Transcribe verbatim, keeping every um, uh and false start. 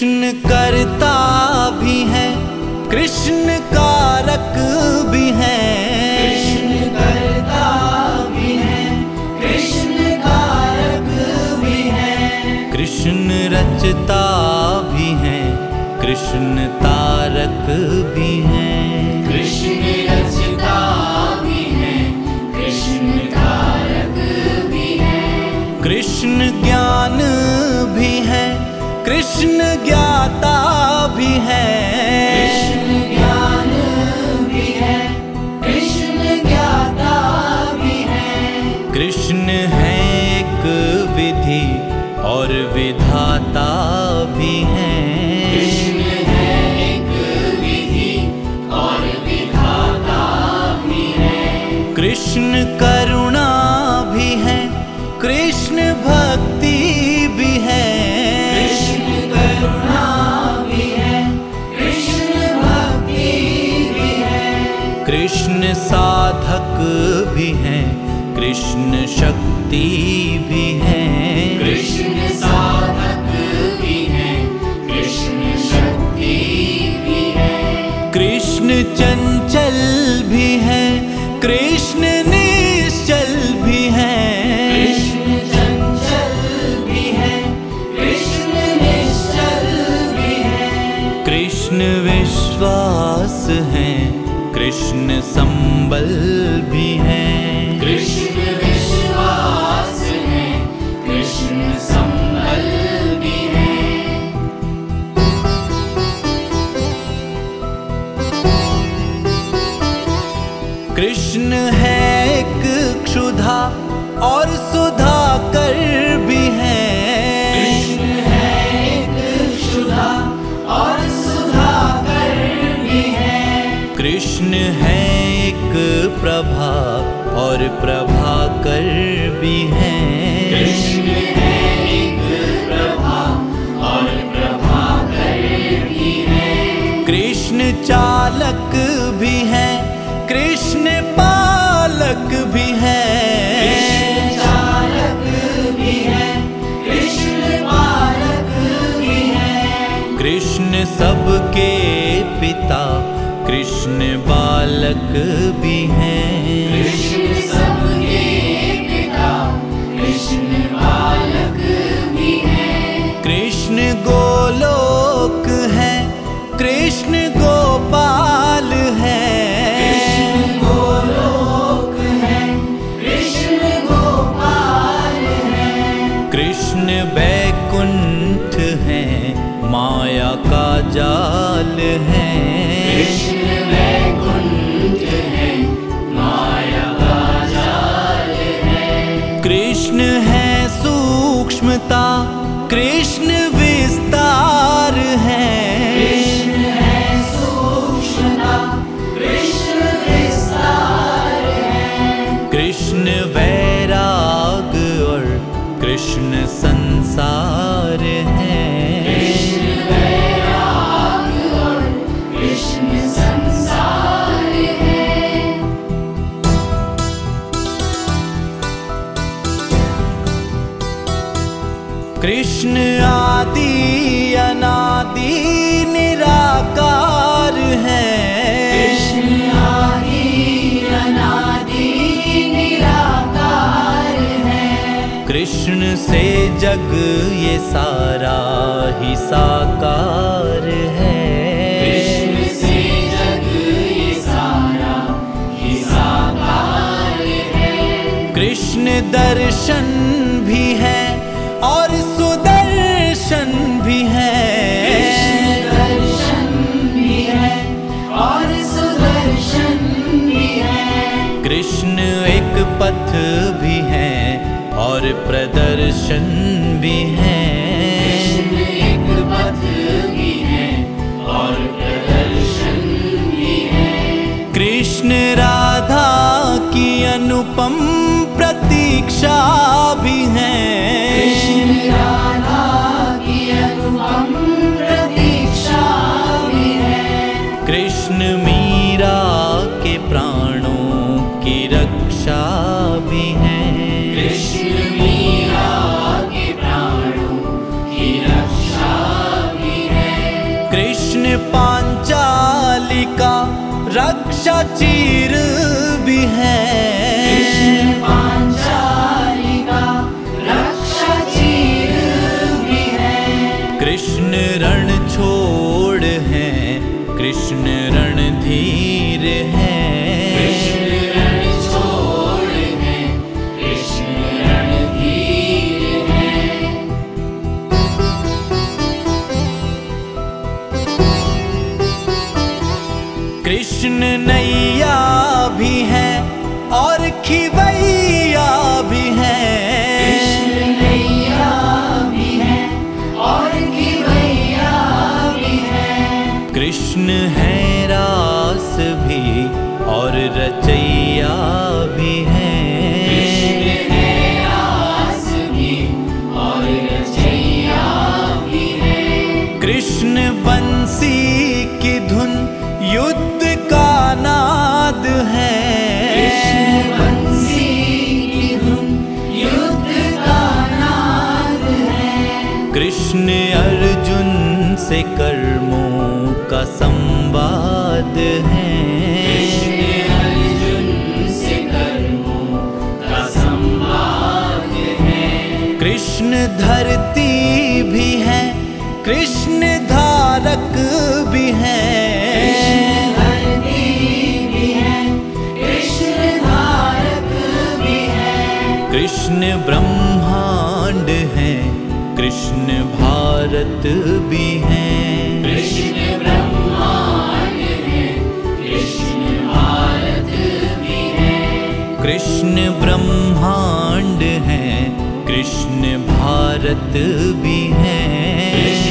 कृष्ण करता भी है, कृष्ण कारक भी है। कृष्ण करता भी है, कृष्ण कारक भी है। कृष्ण रचता भी है, कृष्ण तारक भी है। कृष्ण रचता भी है, कृष्ण तारक भी है। कृष्ण ज्ञान भी है, कृष्ण ज्ञाता भी है। कृष्ण ज्ञान भी है, कृष्ण ज्ञाता भी है। कृष्ण है एक विधि और विधाता भी है। कृष्ण है एक विधि और विधाता भी है। कृष्ण करुणा भी है, कृष्ण भक्ति भी है। कृष्ण करुणा भी है, कृष्ण भक्ति भी है। कृष्ण साधक भी है, कृष्ण शक्ति भी है। कृष्ण साधक भी है, कृष्ण शक्ति भी है। कृष्ण चंचल भी है, कृष्ण निश्चल भी है। कृष्ण चंचल भी है, कृष्ण निश्चल भी है। कृष्ण विश्वास है, कृष्ण संबल भी है। कृष्ण विश्वास है, कृष्ण संबल भी है। कृष्ण है एक क्षुधा और सुधाकर भी है। कृष्ण है एक क्षुधा और सुधाकर भी है। कृष्ण है एक प्रभा और प्रभाकर भी है। कृष्ण है एक प्रभा और प्रभाकर भी है। कृष्ण चालक भी है, कृष्ण पालक भी है। कृष्ण चालक भी है, कृष्ण पालक भी है। कृष्ण सबके पिता, कृष्ण बालक भी है। कृष्ण सबके पिता, कृष्ण बालक भी है। कृष्ण गोलोक है, कृष्ण गोपाल है। कृष्ण गोलोक है, कृष्ण गोपाल है। कृष्ण बैकुंठ है, माया का जाल है। कृष्ण वैकुंठ है, माया का जाल है। कृष्ण है सूक्ष्मता, कृष्ण विस्तार है। कृष्ण है सूक्ष्मता, कृष्ण विस्तार है। कृष्ण वैराग और कृष्ण संसार है। कृष्ण वैराग और कृष्ण संसार है। कृष्ण आदि अनादि निराकार है। कृष्ण आदि अनादि निराकार है। कृष्ण से जग ये सारा ही साकार है। कृष्ण से जग ये सारा ही साकार है। कृष्ण दर्शन भी है और सुदर्शन भी है। कृष्ण दर्शन भी है और सुदर्शन भी है। कृष्ण एक पथ भी है और प्रदर्शन भी है। कृष्ण एक पथ भी है और प्रदर्शन भी है। कृष्ण राधा की अनुपम प्रतीक्षा भी है। कृष्ण राधा की अनुपम प्रतीक्षा भी है। कृष्ण मीरा के प्राणों की रक्षा भी है। कृष्ण मीरा के प्राणों की रक्षा भी है। पांचालिका रक्षा चीर भी है। कृष्ण पांचालिका रक्षा चीर भी है। कृष्ण रण छोड़ है, कृष्ण रणधीर है। कृष्ण रण छोड़ है, कृष्ण रणधीर है। कृष्ण नैया भी है और खिवैया भी है। कृष्ण नैया भी है और खिवैया भी है। कृष्ण है रास भी और रचैया भी है। कृष्ण है रास भी और रचैया भी है। कृष्ण बंसी की धुन युद्ध का नाद है। कृष्ण बंसी की धुन युद्ध का नाद है। कृष्ण अर्जुन से कर्मों का संवाद है। कृष्ण अर्जुन से कर्मों का संवाद है। कृष्ण धरती भी है, कृष्ण धारक भी है। कृष्ण धरती भी है, कृष्ण धारक भी है। कृष्ण ब्रह्मांड है, कृष्ण भारत भी है। कृष्ण ब्रह्मांड है, कृष्ण भारत भी है। कृष्ण ब्रह्मांड है, कृष्ण भारत भी है।